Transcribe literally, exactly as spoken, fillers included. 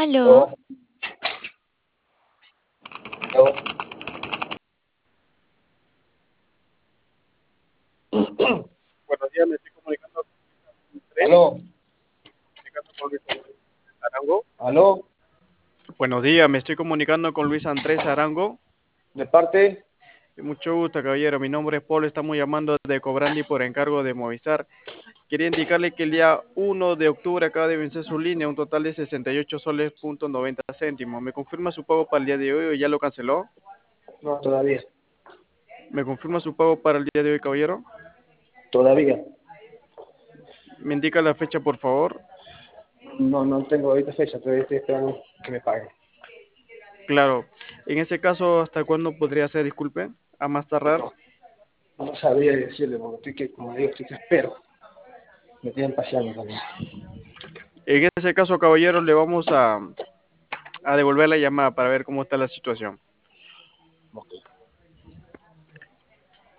Aló, Aló, aló. Buenos días, me estoy comunicando con tres, Aló, comunicando con Luis Arango. aló, Buenos días, me estoy comunicando con Luis Andrés Arango. de parte, Mucho gusto, caballero. Mi nombre es Paul, estamos llamando de Cobrandi por encargo de Movistar. Quería indicarle que el día uno de octubre acaba de vencer su línea, un total de sesenta y ocho soles punto noventa céntimos. ¿Me confirma su pago para el día de hoy o ya lo canceló? no, todavía, ¿Me confirma su pago para el día de hoy, caballero? todavía, ¿Me indica la fecha, por favor? no, no tengo ahorita fecha, todavía estoy esperando que me paguen. Claro. En ese caso, ¿hasta cuándo podría ser, disculpe? ¿A más tardar? No, no sabría decirle, porque estoy que, como digo, estoy que espero, me tienen paseando también. En ese caso, caballero, le vamos a, a devolver la llamada para ver cómo está la situación. Ok.